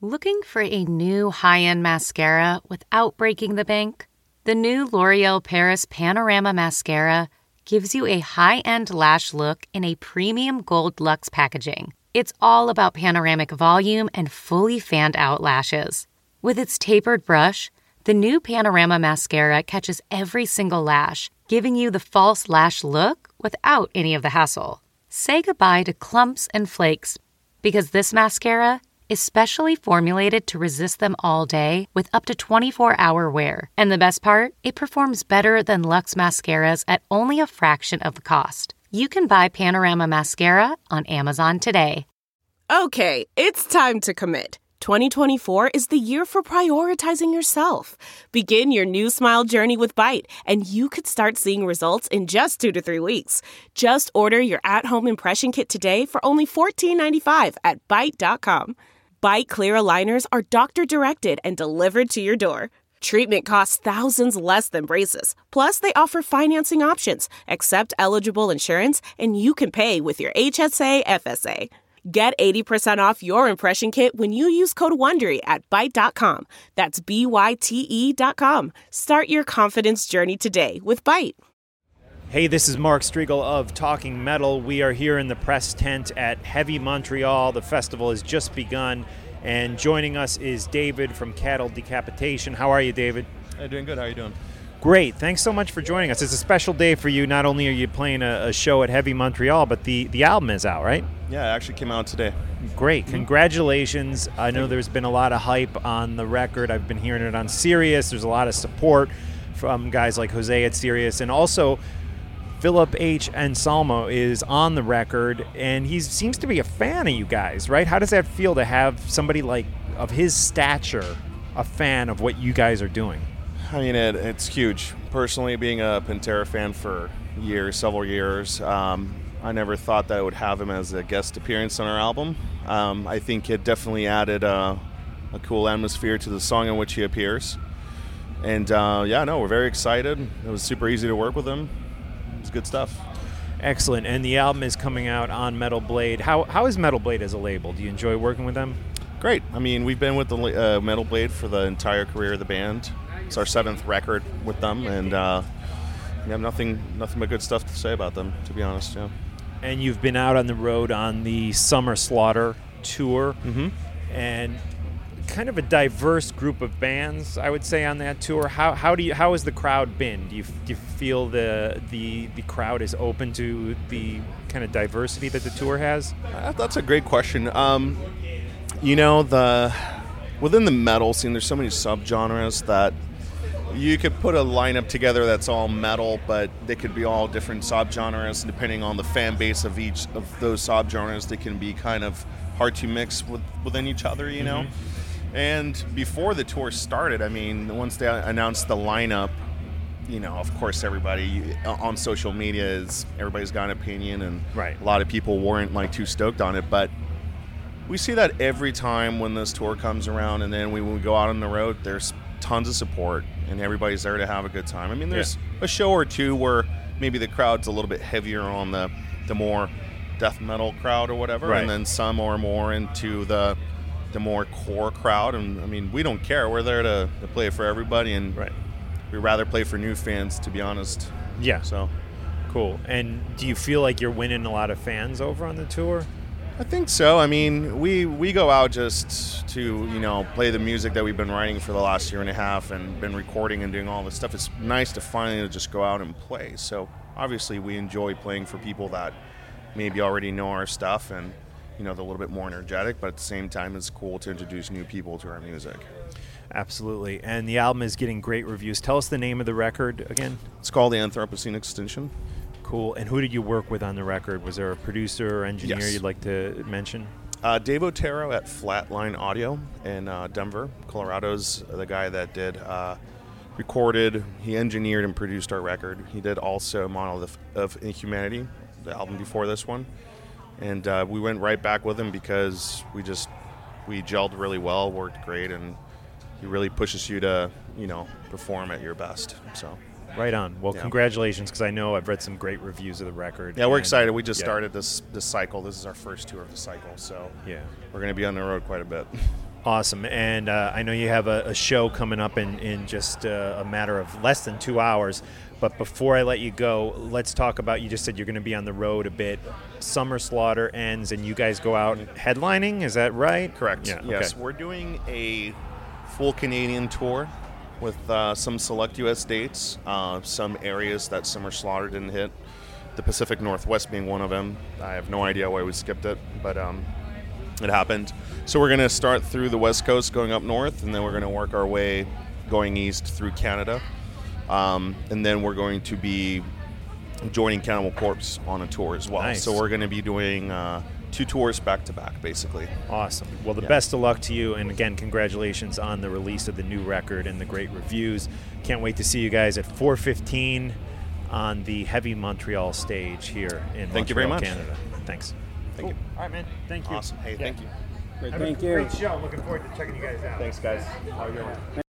Looking for a new high-end mascara without breaking the bank? The new L'Oreal Paris Panorama Mascara gives you a high-end lash look in a premium gold luxe packaging. It's all about panoramic volume and fully fanned-out lashes. With its tapered brush, the new Panorama Mascara catches every single lash, giving you the false lash look without any of the hassle. Say goodbye to clumps and flakes, because this mascara is specially formulated to resist them all day with up to 24-hour wear. And the best part? It performs better than Luxe mascaras at only a fraction of the cost. You can buy Panorama Mascara on Amazon today. Okay, it's time to commit. 2024 is the year for prioritizing yourself. Begin your new smile journey with Byte, and you could start seeing results in just 2 to 3 weeks. Just order your at-home impression kit today for only $14.95 at Byte.com. Byte Clear aligners are doctor-directed and delivered to your door. Treatment costs thousands less than braces. Plus, they offer financing options, accept eligible insurance, and you can pay with your HSA FSA. Get 80% off your impression kit when you use code WONDERY at Byte.com. That's BYTE.com. Start your confidence journey today with Byte. Hey, this is Mark Striegel of Talking Metal. We are here in the press tent at Heavy Montreal. The festival has just begun, and joining us is David from Cattle Decapitation. How are you, David? Hey, doing good. How are you doing? Great. Thanks so much for joining us. It's a special day for you. Not only are you playing a show at Heavy Montreal, but the album is out, right? Yeah, it actually came out today. Great. Congratulations. I know there's been a lot of hype on the record. I've been hearing it on Sirius. There's a lot of support from guys like Jose at Sirius, and also Philip H. Anselmo is on the record, and he seems to be a fan of you guys, right? How does that feel to have somebody like of his stature a fan of what you guys are doing? I mean, it's huge. Personally, being a Pantera fan for several years, I never thought that I would have him as a guest appearance on our album. I think it definitely added a cool atmosphere to the song in which he appears. And we're very excited. It was super easy to work with him. It's good stuff. Excellent. And the album is coming out on Metal Blade. How is Metal Blade as a label? Do you enjoy working with them? Great. I mean, we've been with the Metal Blade for the entire career of the band. It's our 7th record with them, and we have nothing but good stuff to say about them, to be honest. Yeah. And you've been out on the road on the Summer Slaughter tour, and kind of a diverse group of bands, I would say, on that tour. How has the crowd been? Do you feel the crowd is open to the kind of diversity that the tour has? That's a great question. Within the metal scene, there's so many subgenres that you could put a lineup together that's all metal, but they could be all different subgenres, and depending on the fan base of each of those subgenres, they can be kind of hard to mix within each other, you know? And before the tour started, I mean, once they announced the lineup, of course, everybody on social media everybody's got an opinion, and right. A lot of people weren't too stoked on it, but we see that every time when this tour comes around, and then when we go out on the road, there's tons of support, and everybody's there to have a good time. I mean, there's a show or two where maybe the crowd's a little bit heavier on the more death metal crowd or whatever, right. And then some are more into the more core crowd. And I mean, we don't care. We're there to play for everybody, and right. We'd rather play for new fans, to be honest. Yeah. So cool. And do you feel like you're winning a lot of fans over on the tour? I think so. I mean, we go out just to, play the music that we've been writing for the last year and a half and been recording and doing all this stuff. It's nice to finally just go out and play. So obviously we enjoy playing for people that maybe already know our stuff and, they're a little bit more energetic, but at the same time it's cool to introduce new people to our music. Absolutely. And the album is getting great reviews. Tell us the name of the record again. It's called The Anthropocene Extinction. Cool. And who did you work with on the record? Was there a producer or engineer Yes. you'd like to mention? Dave Otero at Flatline Audio in Denver, Colorado's the guy that recorded, he engineered and produced our record. He did also Monolith of Inhumanity, the album before this one. And we went right back with him because we gelled really well, worked great, and he really pushes you to, perform at your best. So. Right on. Well, Congratulations, because I know I've read some great reviews of the record. Yeah, we're excited. We just started this cycle. This is our first tour of the cycle, so yeah, we're going to be on the road quite a bit. Awesome. And I know you have a show coming up in just a matter of less than 2 hours. But before I let you go, let's talk about, you just said you're going to be on the road a bit. Summer Slaughter ends and you guys go out headlining, is that right? Correct. Yeah, Yes, okay. we're doing a full Canadian tour with some select U.S. dates, some areas that Summer Slaughter didn't hit, the Pacific Northwest being one of them. I have no idea why we skipped it, but it happened. So we're going to start through the West Coast going up north, and then we're going to work our way going east through Canada. And then we're going to be joining Cannibal Corpse on a tour as well. Nice. So we're going to be doing 2 tours back-to-back, basically. Awesome. Well, the best of luck to you. And again, congratulations on the release of the new record and the great reviews. Can't wait to see you guys at 4:15 on the Heavy Montreal stage here in Thank you very Montreal, much. Canada. Thanks. Thank you. All right, man. Thank you. Awesome. Hey, thank you. Have Thank a you. great show. Looking forward to checking you guys out. Thanks, guys. How are you doing?